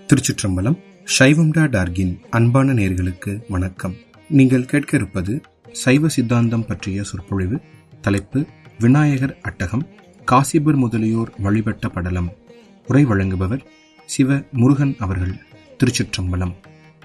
திருச்சிற்றம்பலம். சைவம்.orgன் அன்பான நேயர்களுக்கு வணக்கம். நீங்கள் கேட்க இருப்பது சைவ சித்தாந்தம் பற்றிய சொற்பொழிவு. தலைப்பு விநாயகர் அட்டகம், காசிபர் முதலியோர் வழிபட்ட படலம். உரை வழங்குபவர் சிவ முருகன் அவர்கள். திருச்சிற்றம்பலம்.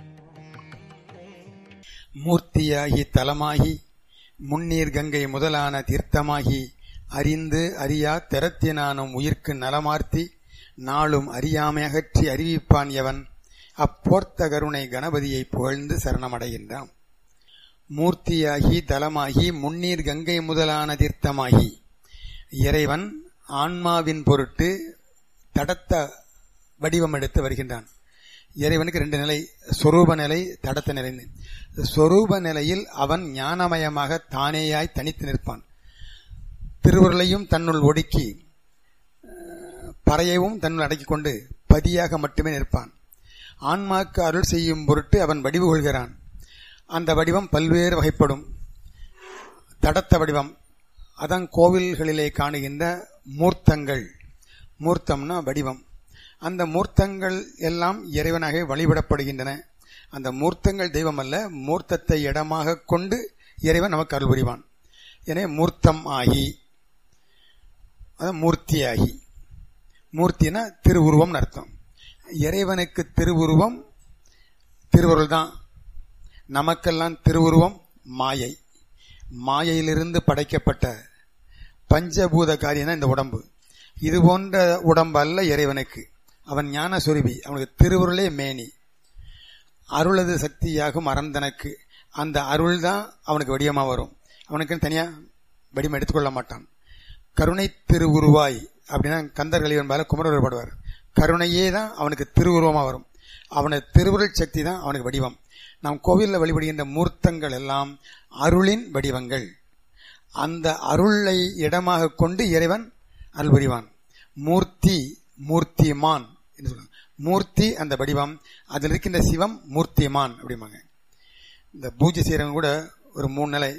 மூர்த்தியாகி தலமாகி முன்னீர் கங்கை முதலான தீர்த்தமாகி அறிந்து அறியா திறத்தினானும் உயிர்க்கு நலமார்த்தி நாளும் அறியாமை அகற்றி அறிவிப்பான் எவன் அப்போர்த்த கருணை கணபதியை புகழ்ந்து சரணமடைகின்றான். மூர்த்தியாகி தலமாகி முன்னீர் கங்கை முதலான தீர்த்தமாகி இறைவன் ஆன்மாவின் பொருட்டு தடத்த வடிவம் எடுத்து வருகின்றான். இறைவனுக்கு ரெண்டு நிலை, சொரூப நிலை, தடத்த நிலை. சொரூப நிலையில் அவன் ஞானமயமாக தானேயாய் தனித்து நிற்பான். திருவுருளையும் தன்னுள் ஒடுக்கி பறையவும் தன்னுள் அடக்கிக் கொண்டு பதியாக மட்டுமே நிற்பான். ஆன்மாக்கு அருள் செய்யும் பொருட்டு அவன் வடிவு கொள்கிறான். அந்த வடிவம் பல்வேறு வகைப்படும். தடத்த வடிவம் அதான் கோவில்களிலே காணுகின்ற மூர்த்தங்கள். மூர்த்தம்னா வடிவம். அந்த மூர்த்தங்கள் எல்லாம் இறைவனாக வழிபடப்படுகின்றன. அந்த மூர்த்தங்கள் தெய்வம் அல்ல, மூர்த்தத்தை இடமாக கொண்டு இறைவன் நமக்கு அருள் புரிவான். எனவே மூர்த்தம் ஆகி, மூர்த்தியாகி, மூர்த்தினா திருவுருவம் அர்த்தம். இறைவனுக்கு திருவுருவம் திருவுருள் தான். நமக்கெல்லாம் திருவுருவம் மாயை. மாயையிலிருந்து படைக்கப்பட்ட பஞ்சபூத காரியம் இந்த உடம்பு. இது போன்ற உடம்பு அல்ல இறைவனுக்கு. அவன் ஞான சொருபி. அவனுக்கு திருவுருளே மேனி. அருளது சக்தியாகும் அறந்தனக்கு. அந்த அருள் தான் அவனுக்கு வடிவமா வரும். அவனுக்கு தனியா வடிவம் எடுத்துக்கொள்ள மாட்டான். கருணை திருவுருவாய் அப்படின்னா கந்தர் கலிவன்பால குமரர் பாடுவார். கருணையே தான் அவனுக்கு திருவுருவமா வரும். அவனது திருவுருள் சக்தி தான் அவனுக்கு வடிவம். நாம் கோவிலில் வழிபடுகின்ற மூர்த்தங்கள் எல்லாம் அருளின் வடிவங்கள். அந்த அருளை இடமாக கொண்டு இறைவன் அருள் புரிவான். மூர்த்தி, மூர்த்திமான் என்று சொல்லுவாங்க. மூர்த்தி அந்த வடிவம், அதில் இருக்கின்ற சிவம் மூர்த்திமான் அப்படிம்பாங்க. இந்த பூஜை செய்யறவங்க கூட ஒரு 3 நிலை,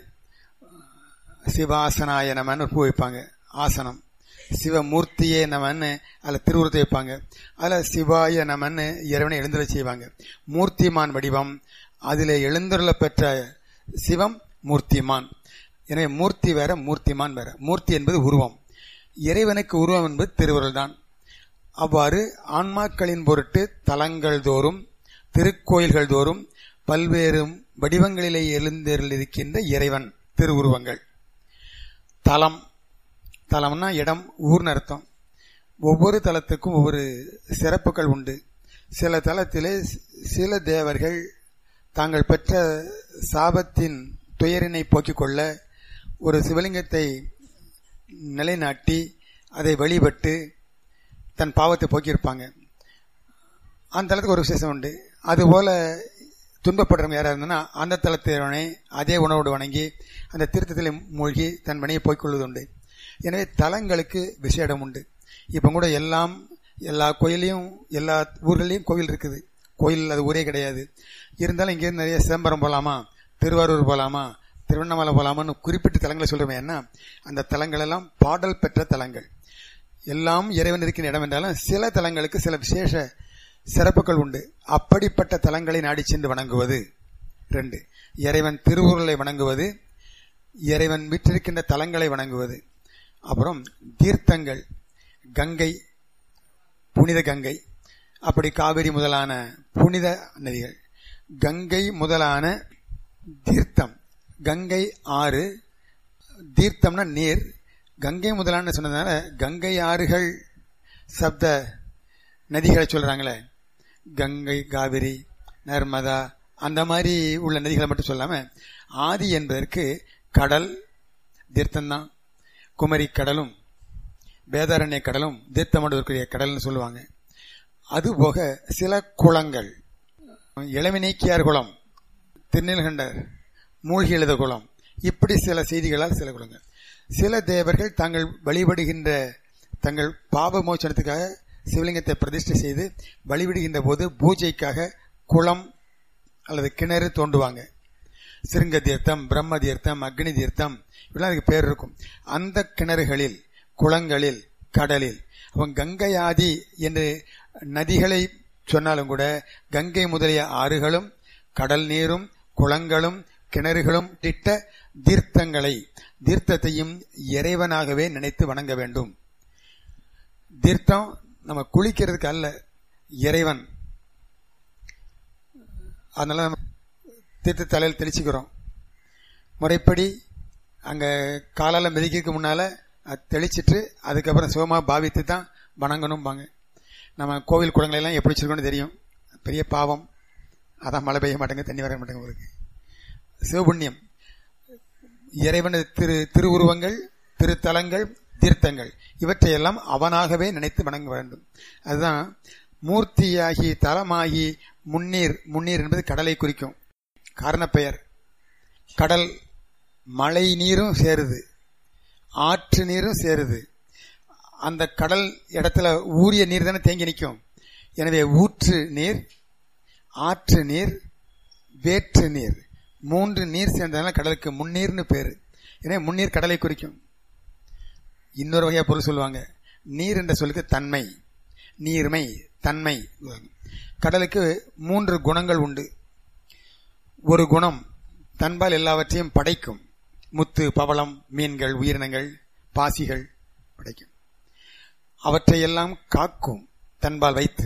சிவாசனாய நமன்னு ஒரு பூ வைப்பாங்க, ஆசனம். சிவமூர்த்தியே நமன்னு அதில் திருவுருத்தை வைப்பாங்க. அதில் சிவாய நமன்னு இறைவனை எழுந்துள்ள செய்வாங்க. மூர்த்திமான் வடிவம், அதில் எழுந்துள்ள பெற்ற சிவம் மூர்த்திமான். எனவே மூர்த்தி வேற, மூர்த்திமான் வேற. மூர்த்தி என்பது உருவம், இறைவனுக்கு உருவம் என்பது திருவுருள் தான். அவ்வாறு ஆன்மாக்களின் பொருட்டு தலங்கள் தோறும், திருக்கோயில்கள் தோறும் பல்வேறு வடிவங்களிலே எழுந்திருக்கின்ற இறைவன் திருவுருவங்கள். தலம், தலம்னா இடம், ஊர்னு அர்த்தம். ஒவ்வொரு தலத்துக்கும் ஒவ்வொரு சிறப்புகள் உண்டு. சில தலத்திலே சில தேவர்கள் தாங்கள் பெற்ற சாபத்தின் துயரினை போக்கிக் கொள்ள ஒரு சிவலிங்கத்தை நிலைநாட்டி அதை வழிபட்டு தன் பாவத்தை போக்கியிருப்பாங்க. அந்த தலத்துக்கு ஒரு விசேஷம் உண்டு. அதுபோல துன்பப்படுறவங்க யாராக இருந்ததுன்னா அந்த தலத்தினை அதே உணவோடு வணங்கி அந்த தீர்த்தத்தில் மூழ்கி தன் வினையை போய்கொள்வது உண்டு. எனவே தலங்களுக்கு விசேடம் உண்டு. இப்போ கூட எல்லா கோயிலையும் எல்லா ஊர்களையும் கோவில் இருக்குது. கோயில் அது ஊரே கிடையாது. இருந்தாலும் இங்கேருந்து நிறைய சிதம்பரம் போகலாமா, திருவாரூர் போகலாமா, திருவண்ணாமலை போகலாமான்னு குறிப்பிட்ட தலங்களை சொல்றோமே. என்ன, அந்த தலங்கள் எல்லாம் பாடல் பெற்ற தலங்கள். எல்லாம் இறைவன் இருக்கின்ற இடம் என்றாலும் சில தலங்களுக்கு சில விசேஷ சிறப்புகள் உண்டு. அப்படிப்பட்ட தலங்களை நாடி சென்று வணங்குவது. 2, இறைவன் திருவுருளை வணங்குவது, இறைவன் விற்றிருக்கின்ற தலங்களை வணங்குவது. அப்புறம் தீர்த்தங்கள், கங்கை, புனித கங்கை, அப்படி காவிரி முதலான புனித நதிகள், கங்கை முதலான தீர்த்தம். கங்கை ஆறு, தீர்த்தம்னா நீர். கங்கை முதலான சொன்னதுனால கங்கை ஆறுகள் சப்த நதிகளை சொல்றாங்களே, கங்கை, காவிரி, நர்மதா, அந்த மாதிரி உள்ள நதிகளை மட்டும் சொல்லாம ஆதி என்பதற்கு கடல் தீர்த்தம்தான். குமரி கடலும் வேதாரண்ய கடலும் தீர்த்தமடைய கடல்னு சொல்லுவாங்க. அதுபோக சில குளங்கள், இளவினைக்கியார் குளம், திருநீலகண்டர் மூழ்கி எழுத குளம், இப்படி சில செய்திகளால் சில குளங்கள். சில தேவர்கள் தாங்கள் வழிபடுகின்ற தங்கள் பாப மோச்சனத்துக்காக சிவலிங்கத்தை பிரதிஷ்டை செய்து வழிபடுகின்ற போது பூஜைக்காக குளம் அல்லது கிணறு தோண்டுவாங்க. சிருங்க தீர்த்தம், பிரம்ம தீர்த்தம், அக்னி தீர்த்தம், இப்படிலாம் அதுக்கு பேர் இருக்கும். அந்த கிணறுகளில், குளங்களில், கடலில், அவன் கங்கை ஆதி என்று நதிகளை சொன்னாலும் கூட கங்கை முதலிய ஆறுகளும் கடல் நீரும் குளங்களும் கிணறுகளும் இட்ட தீர்த்தத்தையும் இறைவனாகவே நினைத்து வணங்க வேண்டும். தீர்த்தம் நம்ம குளிக்கிறதுக்கு அல்ல, இறைவன். அதனால நம்ம தீர்த்த தலையில் தெளிச்சுக்கிறோம். முறைப்படி அங்க காலால மிதிக்கிறதுக்கு முன்னால தெளிச்சிட்டு அதுக்கப்புறம் சிவமா பாவித்து தான் வணங்கணும்பாங்க. நம்ம கோவில் குளங்களெல்லாம் எப்படி வச்சிருக்கோன்னு தெரியும். பெரிய பாவம், அதான் மழை பெய்ய மாட்டேங்க, தண்ணி வர மாட்டேங்க. உங்களுக்கு சிவபுண்ணியம், இறைவன் திருவுருவங்கள், திருத்தலங்கள், தீர்த்தங்கள் இவற்றையெல்லாம் அவனாகவே நினைத்து வணங்க வேண்டும். அதுதான் மூர்த்தியாகி தலமாகி முன்னீர். முன்னீர் என்பது கடலை குறிக்கும் காரணப்பெயர். கடல் மழை நீரும் சேருது, ஆற்று நீரும் சேருது. அந்த கடல் இடத்துல ஊறிய நீர் தானே தேங்கி நிற்கும். எனவே ஊற்று நீர், ஆற்று நீர், வேற்று நீர், 3 நீர் சேர்ந்ததுனால கடலுக்கு முன்னீர்னு பேரு. எனவே முன்னீர் கடலை குறிக்கும். இன்னொரு வகையா பொருள் சொல்லுவாங்க, நீர் என்ற சொல்லுக்கு தன்மை, நீர்மை, தன்மை. கடலுக்கு 3 குணங்கள் உண்டு. ஒரு குணம் தன்பால் எல்லாவற்றையும் படைக்கும். முத்து, பவளம், மீன்கள், உயிரினங்கள், பாசிகள் படைக்கும். அவற்றையெல்லாம் காக்கும் தன்பால் வைத்து.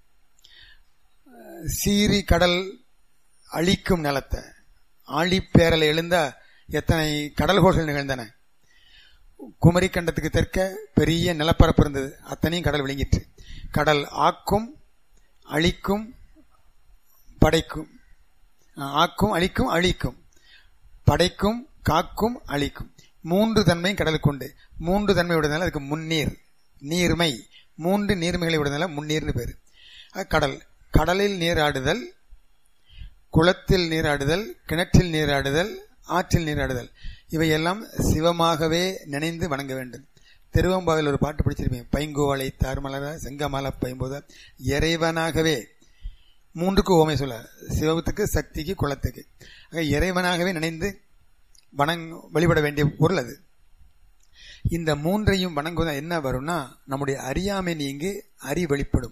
சீறி கடல் அழிக்கும் நிலத்தை, ஆழிப்பேரலை எழுந்தா எத்தனை கடல்கோள்கள் நிகழ்ந்தன. குமரி கண்டத்துக்கு தெற்க பெரிய நிலப்பரப்பு இருந்தது, அத்தனையும் கடல் விழுங்கிற்று. கடல் ஆக்கும், அழிக்கும், படைக்கும். ஆக்கும், அழிக்கும், அழிக்கும், படைக்கும், காக்கும், அழிக்கும். 3 தன்மையும் கடலுக்கு உண்டு. 3 தன்மை உடையதுனால அதுக்கு முன்னீர், நீர்மை. 3 நீர்மைகளை உடையதுனால முன்னீர்னு பேரு. கடல், கடலில் நீராடுதல், குளத்தில் நீராடுதல், கிணற்றில் நீராடுதல், ஆற்றில் நீராடுதல், இவையெல்லாம் சிவமாகவே நினைந்து வணங்க வேண்டும். திருவம்பாவில் ஒரு பாட்டு படிச்சிருப்பேன், பைங்கோவளை தார்மலர செங்கமல பைம்போத. இறைவனாகவே, 3க்கு ஓமை சொல்ல, சிவத்துக்கு, சக்திக்கு, குளத்துக்கு. இறைவனாகவே நினைந்து வழிபட வேண்டிய பொருள் அது. இந்த 3ஐயும் வணங்குவதால் என்ன வரும்னா, நம்முடைய அறியாமை நீங்கி அறி வெளிப்படும்.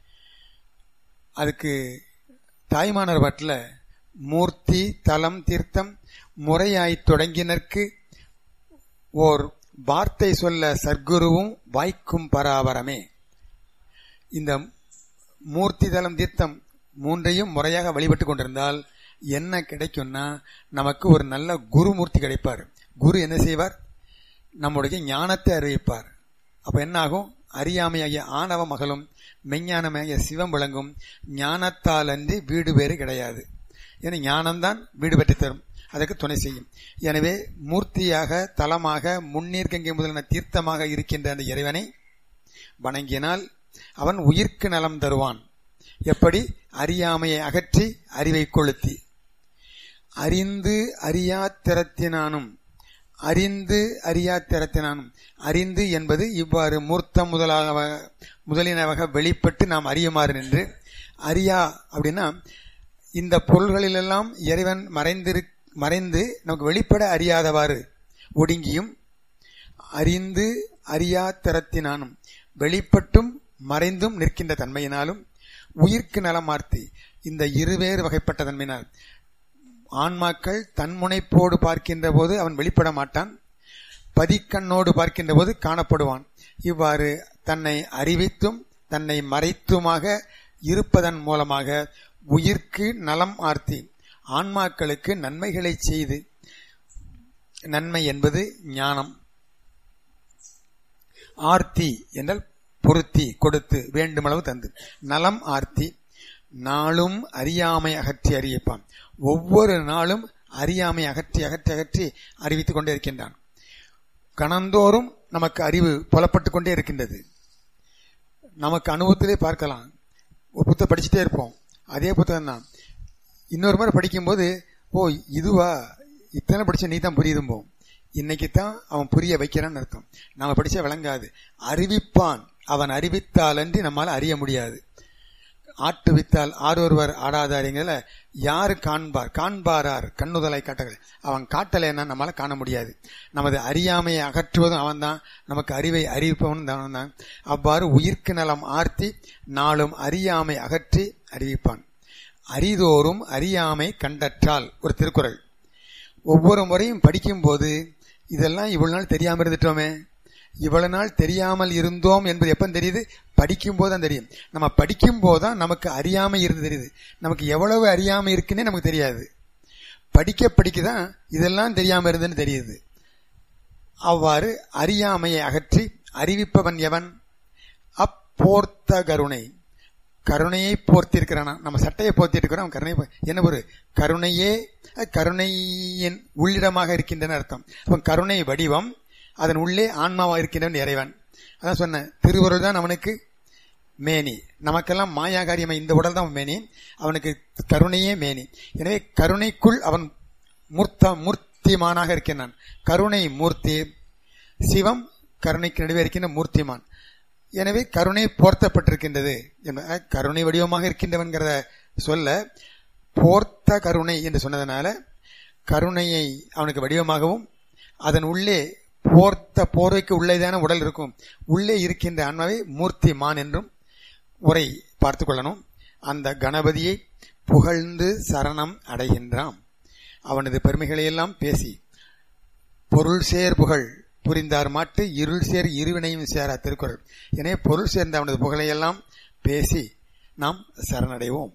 அதுக்கு தாய்மானர் பாட்டில் மூர்த்தி தலம் தீர்த்தம் முறையாய் தொடங்கினர்க்கு ஓர் வார்த்தை சொல்ல சர்க்குருவும் வாய்க்கும் பராபரமே. இந்த மூர்த்தி தலம் தீர்த்தம் 3ஐயும் முறையாக வழிபட்டு கொண்டிருந்தால் என்ன கிடைக்கும்னா, நமக்கு ஒரு நல்ல குருமூர்த்தி கிடைப்பார். குரு என்ன செய்வார்? நம்முடைய ஞானத்தை அறிவிப்பார். அப்ப என்ன ஆகும்? அறியாமையாகிய ஆணவ மகளும் மெஞ்ஞானமாகிய சிவம் விளங்கும். ஞானத்தால் அன்றி வீடு வேறு கிடையாது. ஏன்னா ஞானம்தான் வீடு பெற்று தரும், அதற்கு துணை செய்யும். எனவே மூர்த்தியாக, தலமாக, முன்னீர் கங்கை முதலான தீர்த்தமாக இருக்கின்ற அந்த இறைவனை வணங்கினால் அவன் உயிர்க்கு நலம் தருவான். எப்படி? அறியாமையை அகற்றி அறிவை கொளுத்தி. அறிந்து அறியாத்திறத்தினானும், அறிந்து அறியாத்திறத்தினானும். அறிந்து என்பது இவ்வாறு மூர்த்தம் முதலினவாக வெளிப்பட்டு நாம் அறியுமாறு நின்று. அறியா அப்படின்னா இந்த பொருள்களிலெல்லாம் இறைவன் மறைந்து நமக்கு வெளிப்பட அறியாதவாறு ஒடுங்கியும், அறிந்து அறியாத்திறத்தினானும் வெளிப்பட்டும் மறைந்தும் நிற்கின்ற தன்மையினாலும், உயிர்க்கு நலமார்த்தி இந்த இருவேறு வகைப்பட்ட தன்மையினால் ஆன்மாக்கள் தன்முனைப்போடு பார்க்கின்ற போது அவன் வெளிப்பட மாட்டான், பதிக்கண்ணோடு பார்க்கின்ற போது காணப்படுவான். இவ்வாறு தன்னை அறிவித்தும் தன்னை மறைத்துமாக இருப்பதன் மூலமாக உயிர்க்கு நலம் ஆர்த்தி ஆன்மாக்களுக்கு நன்மைகளை செய்து, நன்மை என்பது ஞானம், ஆர்த்தி என்றால் பொருத்தி கொடுத்து வேண்டுமளவு தந்து, நலம் ஆர்த்தி நாளும் அறியாமை அகற்றி அறிவிப்பான். ஒவ்வொரு நாளும் அறியாமை அகற்றி அகற்றி அகற்றி அறிவித்துக் கொண்டே இருக்கின்றான். கணந்தோறும் நமக்கு அறிவு புலப்பட்டுக் கொண்டே இருக்கின்றது. நமக்கு அனுபவத்திலே பார்க்கலாம். ஒரு புத்தகம் படிச்சுட்டே இருப்போம், அதே புத்தகம் தான். இன்னொரு முறை படிக்கும்போது, ஓ இதுவா, இத்தனை படிச்ச நீ தான் புரியுதும்போம். இன்னைக்கு தான் அவன் புரிய வைக்கிறான்னு அர்த்தம். நாம படிச்சா விளங்காது. அறிவிப்பான், அவன் அறிவித்தாலன்றி நம்மால அறிய முடியாது. ஆட்டுவித்தால் ஆரொருவர் ஆடாதாரிங்கள யாரு காண்பார், காண்பாரார் கண்ணுதலை காட்டகள். அவன் காட்டலைன்னா நம்மளால காண முடியாது. நமது அறியாமையை அகற்றுவதும் அவன் தான், நமக்கு அறிவை அறிவிப்பவனும் அவன் தான். அவ்வாறு உயிர்க்கு நலம் ஆர்த்தி நாளும் அறியாமை அகற்றி அறிவிப்பான். அறிதோறும் அறியாமை கண்டற்றால் ஒரு திருக்குறள். ஒவ்வொரு முறையும் படிக்கும் போது இதெல்லாம் இவ்வளவு நாள் தெரியாம இருந்துட்டோமே, இவ்வளவு நாள் தெரியாமல் இருந்தோம் என்பது எப்ப தெரியுது? படிக்கும் போதுதான் தெரியும். நம்ம படிக்கும் போதுதான் நமக்கு அறியாமை இருந்து தெரியுது. நமக்கு எவ்வளவு அறியாமை இருக்குன்னே நமக்கு தெரியாது. படிக்க படிக்கதான் இதெல்லாம் தெரியாம இருந்துன்னு தெரியுது. அவ்வாறு அறியாமையை அகற்றி அறிவிப்பவன் எவன்? அப்போர்த்த கருணை. கருணையை போர்த்திருக்கிறானா? நம்ம சட்டையை போர்த்திட்டு இருக்கிறோம், அவன் கருணை. என்ன ஒரு கருணையே கருணையின் உள்ளிடமாக இருக்கின்றன அர்த்தம். அப்ப கருணை வடிவம், அதன் உள்ளே ஆன்மாவா இருக்கின்றவன் இறைவன். அதான் சொன்ன திருவருள் தான் அவனுக்கு மேனி. நமக்கெல்லாம் மாயாகாரியமா இந்த உடல் தான் மேனி, அவனுக்கு கருணையே மேனி. எனவே கருணைக்குள் அவன் மூர்த்திமானாக இருக்கின்றான். கருணை மூர்த்தி, சிவம் கருணைக்கு நடுவே இருக்கின்ற மூர்த்திமான். எனவே கருணை போர்த்தப்பட்டிருக்கின்றது. கருணை வடிவமாக இருக்கின்றவன்கிறத சொல்ல போர்த்த கருணை என்று சொன்னதனால கருணையை அவனுக்கு வடிவமாகவும், அதன் உள்ளே போர்த்த போர்வைக்கு உள்ளேதான உடல் இருக்கும், உள்ளே இருக்கின்ற ஆன்மாவை மூர்த்திமான் என்றும் உரை பார்த்து கொள்ளணும். அந்த கணபதியை புகழ்ந்து சரணம் அடைகின்றான். அவனது பெருமைகளையெல்லாம் பேசி பொருள் சேர் புகழ் புரிந்தார் மாட்டு இருள் சேர் இருவினையும் சேரா திருக்குறள். எனவே பொருள் சேர்ந்த அவனது புகழையெல்லாம் பேசி நாம் சரணடைவோம்.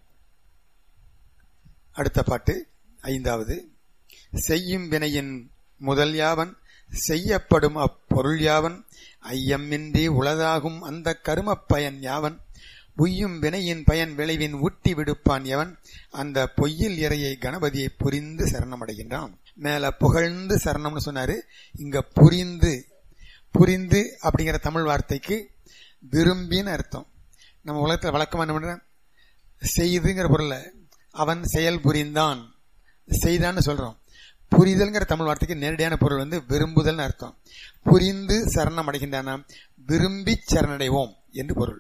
அடுத்த பாட்டு 5வது. செய்யும் வினையின் முதல் யாவன் செய்யப்படும் அப்பொருள் யாவன் ஐயமின்றி உளதாகும் அந்த கருமப் பயன் யாவன் உய்யும் வினையின் பயன் விளைவின் ஊட்டி விடுப்பான் எவன் அந்த பொய்யில் இறையை கணபதியை புரிந்து சரணமடைகின்றான். மேல புகழ்ந்து சரணம்னு சொன்னாரு, இங்க புரிந்து. புரிந்து அப்படிங்கிற தமிழ் வார்த்தைக்கு விரும்பின்னு அர்த்தம். நம்ம உலகத்துல வழக்கமா என்ன பண்ற, செய்துங்கிற பொருள்ல அவன் செயல் புரிந்தான் செய்தான்னு சொல்றோம். புரிதல்ங்கிற தமிழ் வார்த்தைக்கு நேரடியான பொருள் விரும்புதல் அர்த்தம். புரிந்து சரணம் அடைகின்றான விரும்பி சரணடைவோம் என்று பொருள்.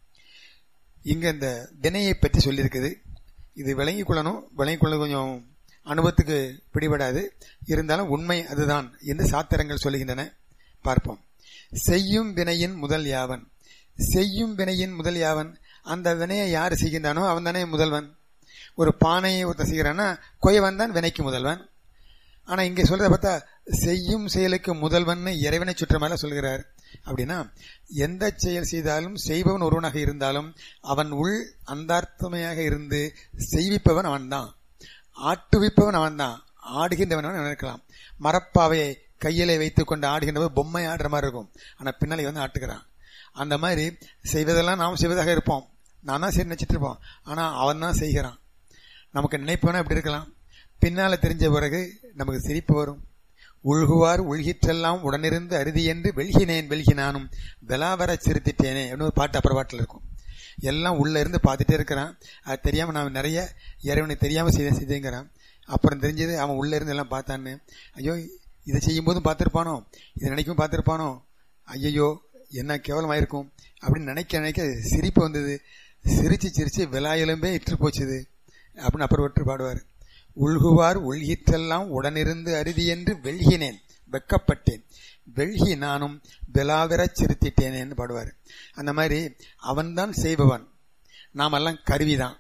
இங்க இந்த வினையை பற்றி சொல்லியிருக்குது. இது விளங்கிக் கொள்ளணும். விளங்கிக் கொள்ள கொஞ்சம் அனுபவத்துக்கு பிடிபடாது, இருந்தாலும் உண்மை அதுதான் என்று சாத்திரங்கள் சொல்லுகின்றன. பார்ப்போம். செய்யும் வினையின் முதல் யாவன். செய்யும் வினையின் முதல் யாவன், அந்த வினையை யார் செய்கின்றானோ அவன் தானே முதல்வன். ஒரு பானையை ஒருத்த செய்கிறான்னா கொயவன் தான் வினைக்கு முதல்வன். ஆனா இங்க சொல்றத பார்த்தா செய்யும் செயலுக்கு முதல்வன் இறைவனை சுற்றமாக சொல்கிறார். அப்படின்னா எந்த செயல் செய்தாலும் செய்பவன் ஒருவனாக இருந்தாலும் அவன் உள் அந்தார்த்தமையாக இருந்து செய்விப்பவன் அவன் தான், ஆட்டுவிப்பவன் அவன் தான், ஆடுகின்றவன் நினைக்கலாம். மரப்பாவையை கையிலே வைத்துக் கொண்டு ஆடுகின்றவன் பொம்மை ஆடுற மாதிரி இருக்கும், ஆனா பின்னாலே ஆட்டுகிறான். அந்த மாதிரி செய்வதெல்லாம் நாம் செய்வதாக இருப்போம், நான் தான் சரி நினைச்சிட்டு இருப்போம், ஆனா அவன் தான் செய்கிறான். நமக்கு நினைப்பவனா எப்படி இருக்கலாம், பின்னால தெரிஞ்ச பிறகு நமக்கு சிரிப்பு வரும். உள்குவார் உள்கிற்றெல்லாம் உடனிருந்து அறுதி என்று வெல்கினேன் வெல்கினானும் வெலாவர சிரித்திட்டேனே அப்படின்னு ஒரு பாட்டு அப்புறம் பாட்டில் இருக்கும். எல்லாம் உள்ள இருந்து பார்த்துட்டே இருக்கிறான். அது தெரியாம நான் நிறைய இறைவனை தெரியாம செய்தேங்கிறான். அப்புறம் தெரிஞ்சது அவன் உள்ள இருந்து எல்லாம் பார்த்தான்னு. ஐயோ இதை செய்யும் போதும் பார்த்திருப்பானோ, இதை நினைக்கும் பார்த்திருப்பானோ, ஐயோ என்ன கேவலமாயிருக்கும் அப்படின்னு நினைக்க நினைக்க சிரிப்பு வந்தது. சிரிச்சு சிரிச்சு விலாயலும்பே இற்று போச்சுது அப்படின்னு அப்புறம் விட்டு பாடுவார். உள்குவார் உள்கிற்றெல்லாம் உடனிருந்து அறுதி என்று வெல்கினேன் வெக்கப்பட்டேன் வெல்கி நானும் விலாவிரச் சிரித்திட்டேனேன்னு பாடுவார். அந்த மாதிரி அவன்தான் செய்பவன், நாமெல்லாம் கருவிதான்.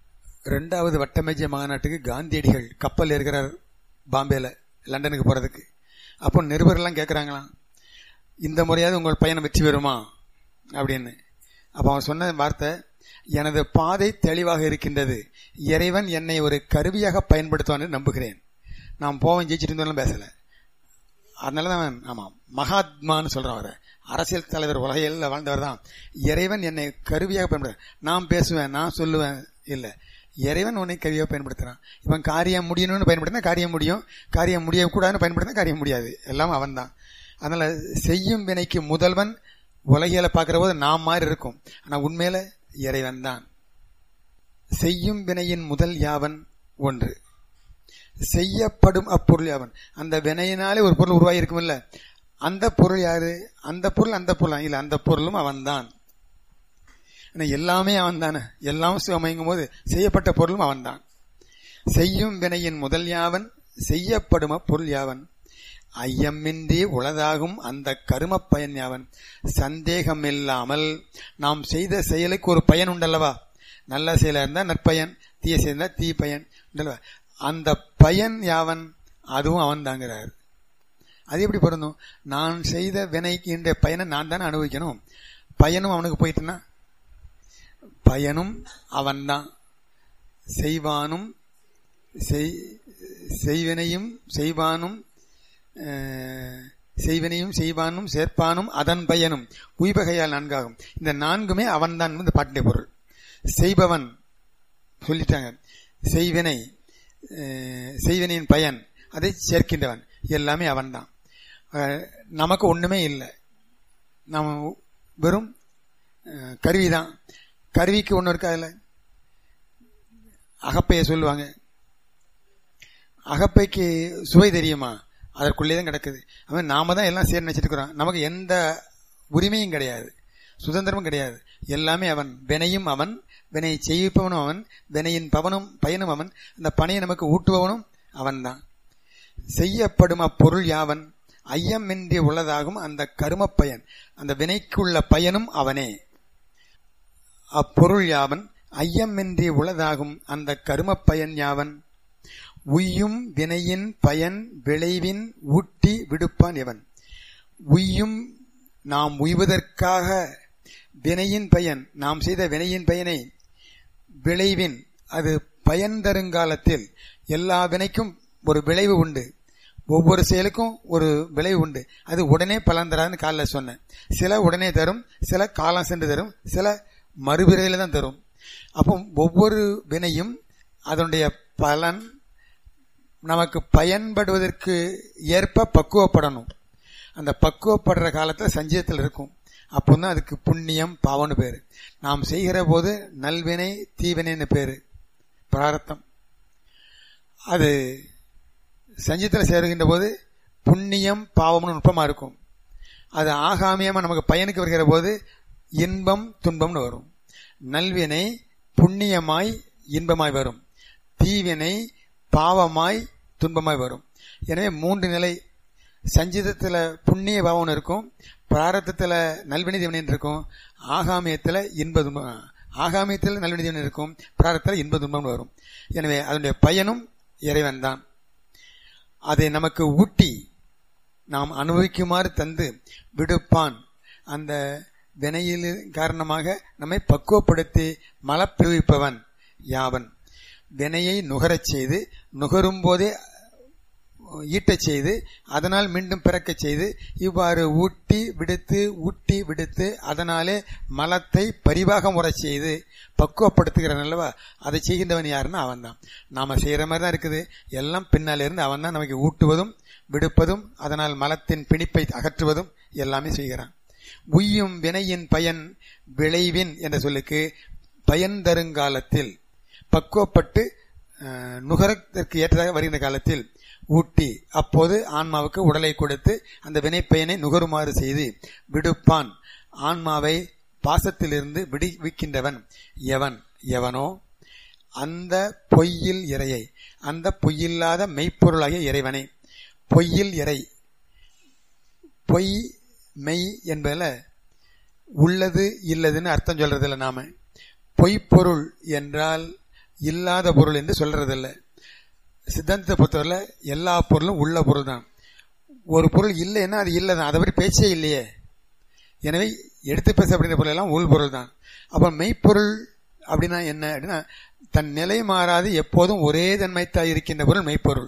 2வது வட்டமேஜை மாநாட்டுக்கு காந்தியடிகள் கப்பல் இருக்கிறார் பாம்பேல, லண்டனுக்கு போறதுக்கு. அப்போ நிருபர்கள்லாம் கேட்கறாங்களாம், இந்த முறையாவது உங்கள் பயணம் வெற்றி பெறுமா அப்படின்னு. அப்ப அவன் சொன்ன வார்த்தை, எனது பாதை தெளிவாக இருக்கின்றது, இறைவன் என்னை ஒரு கருவியாக பயன்படுத்துவான்னு நம்புகிறேன். நான் போவேன் ஜெயிச்சுட்டு இருந்தாலும் பேசல. அதனாலதான் ஆமா மகாத்மான்னு சொல்றான். அவரை அரசியல் தலைவர், உலகையில் வாழ்ந்தவர் தான். இறைவன் என்னை கருவியாக பயன்படுத்த, நான் பேசுவேன் நான் சொல்லுவேன் இல்ல, இறைவன் உன்னை கருவியாக பயன்படுத்துறான். இவன் காரியம் முடியணும்னு பயன்படுத்தினா காரியம் முடியும், காரியம் முடியக்கூடாதுன்னு பயன்படுத்தினா காரியம் முடியாது. எல்லாம் அவன் தான். அதனால செய்யும் வினைக்கு முதல்வன் உலகில பாக்குற போது நாம் மாதிரி இருக்கும், ஆனா உண்மையில இறைவன் தான். செய்யும் வினையின் முதல் யாவன் ஒன்று, செய்யப்படும் அப்பொருள் யாவன். அந்த வினையினாலே ஒரு பொருள் உருவாகி இருக்கும் இல்ல, அந்த பொருள் யாரு? அந்த பொருள் அந்த பொருள் இல்ல, அந்த பொருளும் அவன் தான். ஏன்னா எல்லாமே அவன் தானே, எல்லாம் சிவமயங்கும் போது செய்யப்பட்ட பொருளும் அவன் தான். செய்யும் வினையின் முதல் யாவன், செய்யப்படும பொருள் யாவன், ஐயமின்றி உளதாகும் அந்த கரும பயன் யாவன். சந்தேகம் இல்லாமல் நாம் செய்த செயலுக்கு ஒரு பயன் உண்டல்லவா, நல்ல செயலா இருந்தா நற்பயன், தீய செயலா தீ பயன் உண்டல்லவா, அந்த பயன் யாவன், அதுவும் அவன் தாங்கிறார். அது எப்படி பொருந்தும்? நான் செய்த வினைக்கின்ற பயனை நான் தானே அனுபவிக்கணும், பயனும் அவனுக்கு போயிட்டுனா பயனும் அவன்தான். செய்வானும் செய்வினையும் செய்வானும் செய்வானும் சேர்ப்பானும் அதன் பயனும் உய்வகையால் நான்காகும். இந்த நான்குமே அவன் தான் இந்த பாட்டிய பொருள். செய்பவன் சொல்லிட்டாங்க, செய்வினை செய்வினையின் பயன் அதை சேர்க்கின்றவன் எல்லாமே அவன் தான். நமக்கு ஒண்ணுமே இல்லை, நம்ம வெறும் கருவிதான். கருவிக்கு ஒண்ணு இருக்கா? இல்ல, அகப்பைய சொல்லுவாங்க, அகப்பைக்கு சுவை தெரியுமா? அதற்குள்ளேதான் கிடக்குது. அவன் நாம தான் எல்லாம் சேர்ந்து நினைச்சிட்டு இருக்கிறோம். நமக்கு எந்த உரிமையும் கிடையாது, சுதந்திரமும் கிடையாது. எல்லாமே அவன். வினையும் அவன், வினையை செய்விப்பவனும் அவன், வினையின் பயனும் அவன், அந்த பனையை நமக்கு ஊட்டுபவனும் அவன் தான். செய்யப்படும் அப்பொருள் யாவன், ஐயமின்றி உள்ளதாகும் அந்த கரும பயன், அந்த வினைக்குள்ள பயனும் அவனே. அப்பொருள் யாவன், ஐயமின்றி உள்ளதாகும் அந்த கரும பயன் யாவன். உய்யும் வினையின் பயன் விளைவின் ஊட்டி விடுப்பான் எவன். உய்யும், நாம் உய்வதற்காக வினையின் பயன், நாம் செய்த வினையின் பயனை விளைவின், அது பயன் தருங்காலத்தில். எல்லா வினைக்கும் ஒரு விளைவு உண்டு, ஒவ்வொரு செயலுக்கும் ஒரு விளைவு உண்டு. அது உடனே பலன் தராதுன்னு காலைல சொன்னேன். சில உடனே தரும், சில காலம் சென்று தரும், சில மறுபிறையில தான் தரும். அப்போ ஒவ்வொரு வினையும் அதனுடைய பலன் நமக்கு பயன்படுவதற்கு ஏற்ப பக்குவப்படணும். அந்த பக்குவப்படுற காலத்துல சஞ்சீதத்தில் இருக்கும். அப்போதான் அதுக்கு புண்ணியம் பாவம்னு பேரு. நாம் செய்கிற போது நல்வினை தீவினைன்னு பேரு, பிராரத்தம். அது சஞ்சீதத்தில் சேருகின்ற போது புண்ணியம் பாவம்னு நுட்பமா இருக்கும். அது ஆகாமியமா நமக்கு பயனுக்கு வருகிற போது இன்பம் துன்பம்னு வரும். நல்வினை புண்ணியமாய் இன்பமாய் வரும், தீவினை பாவமாய் துன்பமாய் வரும். எனவே 3 நிலை. சஞ்சீதத்துல புண்ணிய பாவம் இருக்கும், பிராரத்தத்துல நல்வினை தீவினை இருக்கும், ஆகாமியத்துல ஆகாமியத்தில் நல்வினை தீவினை இருக்கும், பிராரத்தத்துல இன்ப துன்பம் வரும். எனவே அதனுடைய பயனும் இறைவன் தான். அதை நமக்கு ஊட்டி நாம் அனுபவிக்குமாறு தந்து விடுப்பான். அந்த வினையில் காரணமாக நம்மை பக்குவப்படுத்தி மலப்பிரிவிப்பவன் யாவன். வினையை நுகரச் செய்து, நுகரும் போதே ஈட்டச் செய்து, அதனால் மீண்டும் பிறக்கச் செய்து, இவ்வாறு ஊட்டி விடுத்து அதனாலே மலத்தை பரிவாகம் உறச் செய்து பக்குவப்படுத்துகிறான் அல்லவா. அதை செய்கின்றவன் யாருன்னா அவன் தான். நாம செய்யற மாதிரி தான் இருக்குது, எல்லாம் பின்னால இருந்து அவன் தான் நமக்கு ஊட்டுவதும் விடுப்பதும், அதனால் மலத்தின் பிணிப்பை அகற்றுவதும் எல்லாமே செய்கிறான். உய்யும் வினையின் பயன் விளைவின் என்ற சொல்லுக்கு பயன் தருங்காலத்தில் பக்குவப்பட்டு நுகரத்திற்கு ஏற்றதாக வருகின்ற காலத்தில் ஊட்டி, அப்போது ஆன்மாவுக்கு உடலை கொடுத்து அந்த வினைப்பயனை நுகருமாறு செய்து விடுப்பான். ஆன்மாவை பாசத்திலிருந்து விடுவிக்கின்றவன் எவனோ அந்த பொய்யில் இறையை, அந்த பொய்யில்லாத மெய்ப்பொருளாகிய இறைவனை. பொய்யில் இறை, பொய் மெய் என்பதில் உள்ளது இல்லதுன்னு அர்த்தம் சொல்றதில்லை. நாம பொய்ப்பொருள் என்றால் இல்லாத பொருள் என்று சொல்றதில்லை. சித்தாந்தத்தை பொறுத்தவரை எல்லா பொருளும் உள்ள பொருள் தான். ஒரு பொருள் இல்லைன்னா அது இல்லைதான், அதை பற்றி பேச்சே இல்லையே. எனவே எடுத்து பேச அப்படிங்கிற பொருள் எல்லாம் உள் பொருள் தான். அப்ப மெய்ப்பொருள் அப்படின்னா என்ன அப்படின்னா, தன் நிலை மாறாது எப்போதும் ஒரே தன்மைத்தாய் இருக்கின்ற பொருள் மெய்ப்பொருள்.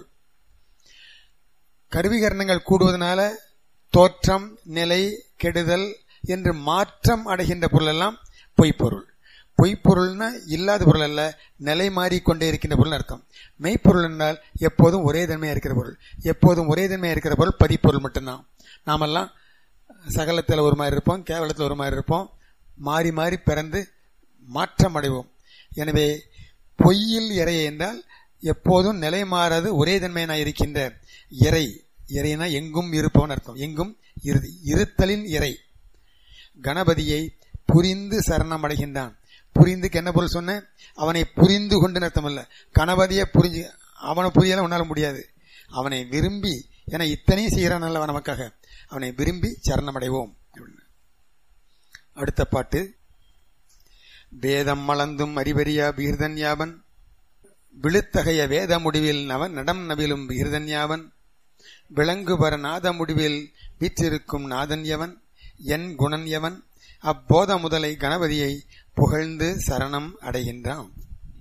கருவிகரணங்கள் கூடுவதனால தோற்றம் நிலை கெடுதல் என்று மாற்றம் அடைகின்ற பொருள் எல்லாம் பொய்ப்பொருள். பொய்ப்பொருள்னா இல்லாத பொருள் அல்ல, நிலை மாறிக்கொண்டே இருக்கின்ற பொருள் அர்த்தம். மெய்ப்பொருள் என்றால் எப்போதும் ஒரே தன்மையா இருக்கிற பொருள். எப்போதும் ஒரே தன்மையா இருக்கிற பொருள் பதிப்பொருள் மட்டும்தான். நாமெல்லாம் சகலத்தில் ஒரு மாதிரி இருப்போம், கேவலத்தில் ஒரு மாதிரி இருப்போம், மாறி மாறி பிறந்து மாற்றம் அடைவோம். எனவே பொய்யில் இறை என்றால் எப்போதும் நிலை மாறாது ஒரே தன்மையா இருக்கின்ற இறை. இறைனா எங்கும் இருப்பவன் அர்த்தம். எங்கும் இருத்தலின் இறை. கணபதியை புரிந்து சரணம் அடைகின்றான். புரிந்துக்கு என்ன பொருள் சொன்ன? அவனை புரிந்து கொண்டு அர்த்தம் இல்ல. கணபதியை புரிஞ்சு அவனை புரியல உன்னால முடியாது. அவனை விரும்பி, ஏன்னா இத்தனையும் செய்யறான் அல்லவா நமக்காக, அவனை விரும்பி சரணம் அடைவோம். அடுத்த பாட்டு. வேதம் மலர்ந்தும் அறிவறியா விகிர்தன் யாவன், விழுத்தகைய வேத முடிவில் நவன் நடம் நவிலும் விகிர்தன் யாவன், விளங்குபர நாத முடிவில் வீற்றிருக்கும் நாதன் எவன், என் குணன் எவன், அப்போத முதலை கணபதியை புகழ்ந்து சரணம் அடைகின்றான்.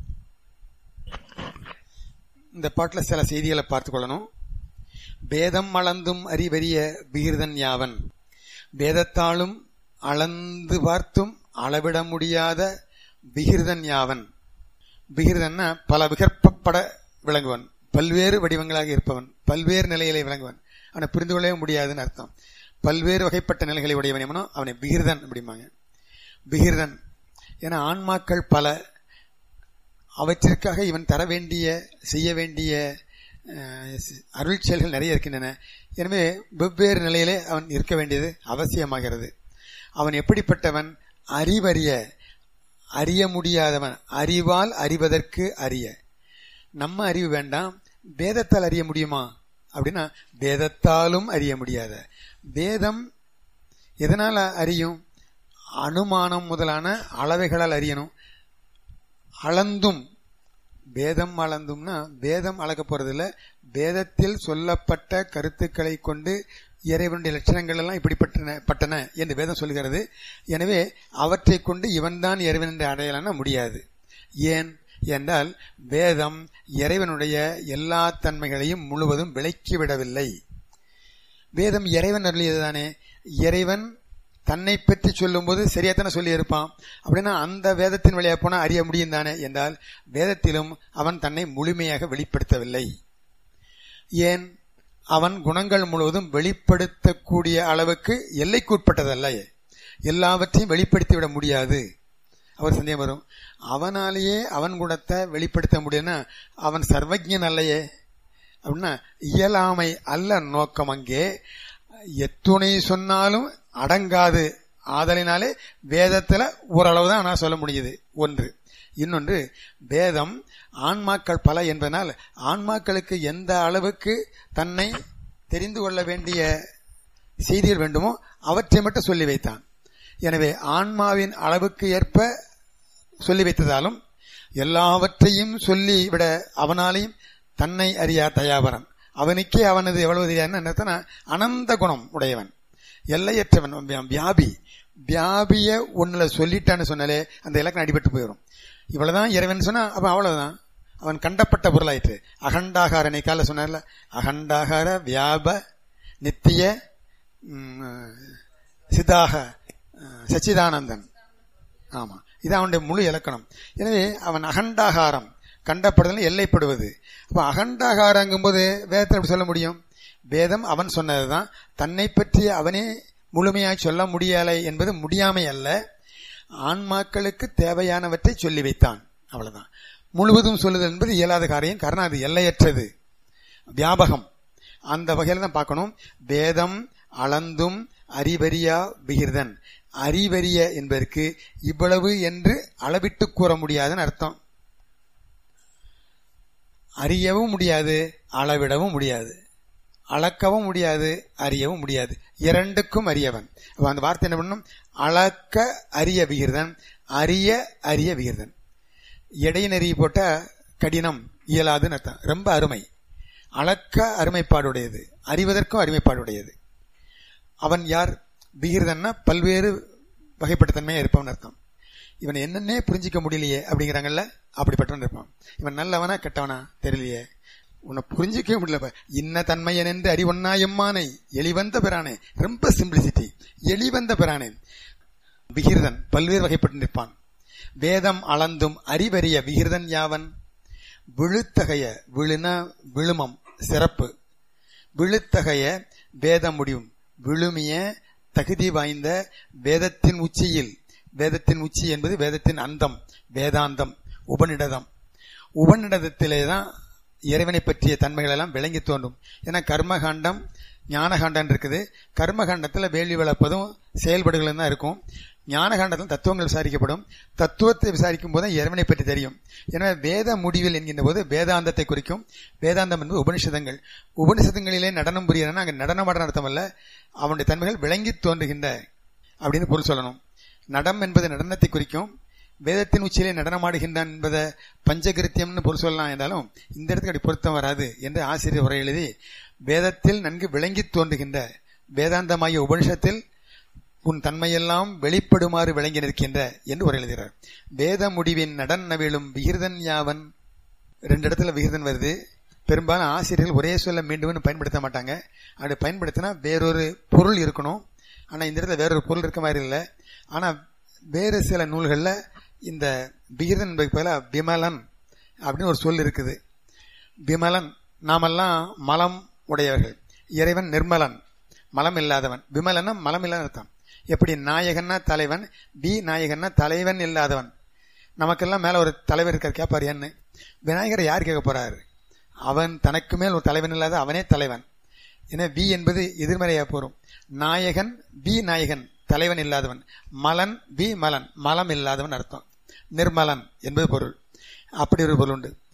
இந்த பாட்டுல சில செய்திகளை பார்த்துக் கொள்ளணும். வேதம் அளந்தும் அறிவறிய விகிர்தன் யாவன், வேதத்தாலும் அளந்து பார்த்தும் அளவிட முடியாத விகிர்தன் யாவன். விகிர்தன்னா பல விகற்பப்பட விளங்குவன், பல்வேறு வடிவங்களாக இருப்பவன், பல்வேறு நிலைகளை விளங்குவன். அவனை புரிந்து கொள்ளவே முடியாதுன்னு அர்த்தம். பல்வேறு வகைப்பட்ட நிலைகளை உடையவன் எவனோ அவனை விகிர்தன் அப்படிம்பாங்க. விகிர்தன் ஏன்னா ஆன்மாக்கள் பல, அவற்றிற்காக இவன் தர வேண்டிய செய்ய வேண்டிய அருள் செயல்கள் நிறைய இருக்கின்றன. எனவே வெவ்வேறு நிலையிலே அவன் இருக்க வேண்டியது அவசியமாகிறது. அவன் எப்படிப்பட்டவன்? அறிவறிய, அறிய முடியாதவன், அறிவால் அறிவதற்கு அறிய. நம்ம அறிவு வேண்டாம், வேதத்தால் அறிய முடியுமா அப்படின்னா வேதத்தாலும் அறிய முடியாத. வேதம் எதனால் அறியும்? அனுமானம் முதலான அளவைகளால் அறியணும். அளந்தும், வேதம் அளந்தும்னா வேதம் அளக்க போறதில்ல, வேதத்தில் சொல்லப்பட்ட கருத்துக்களை கொண்டு இறைவனுடைய லட்சணங்கள் எல்லாம் இப்படிப்பட்டன என்று வேதம் சொல்கிறது. எனவே அவற்றை கொண்டு இவன்தான் இறைவன் என்று அடையலான முடியாது. ஏன் என்றால் வேதம் இறைவனுடைய எல்லா தன்மைகளையும் முழுவதும் விளக்கிவிடவில்லை. வேதம் இறைவன் அருளியதுதானே. இறைவன் தன்னை பற்றி சொல்லும் போது சரியாத்தான சொல்லி இருப்பான். அப்படின்னா அந்த வேதத்தின் வழியாக போனா அறிய முடியும் தானே என்றால் வேதத்திலும் அவன் தன்னை முழுமையாக வெளிப்படுத்தவில்லை. ஏன்? அவன் குணங்கள் முழுவதும் வெளிப்படுத்தக்கூடிய அளவுக்கு எல்லைக்குட்பட்டதல்ல. எல்லாவற்றையும் வெளிப்படுத்திவிட முடியாது. அவர் சந்தேகம் வரும், அவனாலேயே அவன் குணத்தை வெளிப்படுத்த முடியும்னா அவன் சர்வஜன் அல்லையே அப்படின்னா இயலாமை அல்ல நோக்கம். அங்கே எத்துணை சொன்னாலும் அடங்காது. ஆதலினாலே வேதத்துல ஓரளவுதான் நான் சொல்ல முடியுது. ஒன்று. இன்னொன்று, வேதம் ஆன்மாக்கள் பல என்பதனால் ஆன்மாக்களுக்கு எந்த அளவுக்கு தன்னை தெரிந்து கொள்ள வேண்டிய செய்திகள் வேண்டுமோ அவற்றை மட்டும் சொல்லி வைத்தான். எனவே ஆன்மாவின் அளவுக்கு ஏற்ப சொல்லி வைத்ததாலும் எல்லாவற்றையும் சொல்லிவிட அவனாலையும் தன்னை அறியா தயாபரன். அவனுக்கே அவனது எவ்வளவு தெரியாதுன்னு அனந்த குணம் உடையவன், எல்லையற்றவன், வியாபி. வியாபிய ஒன்னுல சொல்லிட்டான்னு சொன்னாலே அந்த இலக்கணம் அடிபட்டு போயிடும். இவ்வளவுதான் இறைவன் சொன்னா அப்ப அவ்வளவுதான், அவன் கண்டப்பட்ட பொருளாயிற்று. அகண்டாகார கால சொன்னார்ல, அகண்டாகார வியாப நித்திய சிதாக சச்சிதானந்தன். ஆமா, இது அவனுடைய முழு இலக்கணம். எனவே அவன் அகண்டாகாரம், கண்டப்படுதல் எல்லைப்படுவது. அப்ப அகண்டாகாரங்கும் போது வேதத்தில் எப்படி சொல்ல முடியும்? வேதம் அவன் சொன்னதுதான். தன்னை பற்றி அவனே முழுமையாய் சொல்ல முடியலை என்பது முடியாமை அல்ல, ஆன்மாக்களுக்கு தேவையானவற்றை சொல்லி வைத்தான், அவ்வளவுதான். முழுவதும் சொல்லுதல் என்பது இயலாத காரியம். காரணம் அது எல்லையற்றது, வியாபகம். அந்த வகையில தான் பார்க்கணும். வேதம் அளந்தும் அறிவறியா விகிர்தன். அறிவறிய என்பதற்கு இவ்வளவு என்று அளவிட்டு கூற முடியாதுன்னு அர்த்தம். அறியவும் முடியாது, அளவிடவும் முடியாது, அளக்கவும் முடியாது, அறியவும் முடியாது. இரண்டுக்கும் அறியவன். அந்த வார்த்தை என்ன பண்ணும்? அளக்க அறிய விகிர்தன், அறிய அறிய விகிர்தன். இடைநெறி போட்ட கடினம், இயலாதுன்னு அர்த்தம். ரொம்ப அருமை. அளக்க அருமைப்பாடுடையது, அறிவதற்கும் அருமைப்பாடுடையது. அவன் யார்? விகிர்தன்னா பல்வேறு வகைப்பட்ட தன்மையா இருப்பவன் அர்த்தம். இவன் என்னன்னே புரிஞ்சிக்க முடியலையே அப்படிங்கிறாங்கல்ல, அப்படிப்பட்டவன் இருப்பான். இவன் நல்லவனா கெட்டவனா தெரியலையே, உன்னை புரிஞ்சிக்கவே முடியல. இன்ன தன்மையன் என்று அறிவொன்னா எம்மானை, எளிவந்த பிரானே. ரொம்ப சிம்பிளிசிட்டி, எளிவந்த பிரானே. விகிர்தன் பல்வேறு வகைப்பட்டு நிற்பான். வேதம் அளந்தும் அறிவறிய விகிர்தன் யாவன். விழுத்தகைய, விழுன விழுமம் சிறப்பு, விழுத்தகைய வேத முடிவும், விழுமிய தகுதி வாய்ந்த வேதத்தின் உச்சியில். வேதத்தின் உச்சி என்பது வேதத்தின் அந்தம், வேதாந்தம், உபநிடதம். உபநிடதத்திலேதான் இறைவனை பற்றிய தன்மைகள் எல்லாம் விளங்கி தோன்றும். ஏன்னா கர்மகாண்டம் ஞானகாண்டம் இருக்குது. கர்மகாண்டத்தில் வேள்வி வளர்ப்பதும் செயல்பாடுகளும் தான் இருக்கும். ஞானகாண்டத்தில் தத்துவங்கள் விசாரிக்கப்படும். தத்துவத்தை விசாரிக்கும் போது இறைவனை பற்றி தெரியும். எனவே வேத முடிவில் என்கின்ற போது வேதாந்தத்தை குறிக்கும். வேதாந்தம் என்பது உபனிஷதங்கள். உபனிஷதங்களிலே நடனம் புரியறன்னா அங்கே நடனமாட அர்த்தம் அல்ல, அவனுடைய தன்மைகள் விளங்கி தோன்றுகின்ற அப்படின்னு பொருள் சொல்லணும். நடம் என்பது நடனத்தை குறிக்கும். வேதத்தின் உச்சியிலே நடனமாடுகின்றான் என்பதை பஞ்சகிருத்தியம்னு பொருள் சொல்லலாம் என்றாலும் இந்த இடத்துக்கு அப்படி பொருத்தம் வராது என்று ஆசிரியர் உரை எழுதி, வேதத்தில் நன்கு விளங்கி தோன்றுகின்ற வேதாந்தமாகிய உபனிஷத்தில் உன் தன்மையெல்லாம் வெளிப்படுமாறு விளங்கி நிற்கின்ற என்று உரை எழுதுகிறார். வேத முடிவின் நடன் நவிழும் விகிர்தன் யாவன். 2 இடத்துல விகிர்தன் வருது. பெரும்பாலும் ஆசிரியர்கள் ஒரே சொல்ல மீண்டும் பயன்படுத்த மாட்டாங்க. அப்படி பயன்படுத்தினா வேறொரு பொருள் இருக்கணும். ஆனால் இந்த இடத்துல வேறொரு பொருள் இருக்க மாதிரி இல்லை. ஆனால் வேறு சில நூல்களில் இந்த விகிர்தன் பதில விமலன் அப்படின்னு ஒரு சொல் இருக்குது. விமலன், நாமெல்லாம் மலம் உடையவர்கள், இறைவன் நிர்மலன், மலம் இல்லாதவன். விமலன்னா மலம் இல்லாத அர்த்தம். எப்படி நாயகன்னா தலைவன், நாயகன்னா தலைவன் இல்லாதவன். நமக்கெல்லாம் மேல ஒரு தலைவர் இருக்கார், கேட்பார் என்ன விநாயகரை யார் கேட்க போறாரு? அவன் தனக்கு மேல் ஒரு தலைவன் இல்லாத அவனே தலைவன். ஏன்னா என்பது எதிர்மறையா போறோம். நாயகன் நாயகன் தலைவன் இல்லாதவன், மலன் மலன் மலம் இல்லாதவன் அர்த்தம். நிர்மலன் என்பது பொருள். அப்படி ஒரு பொருள் உண்டு.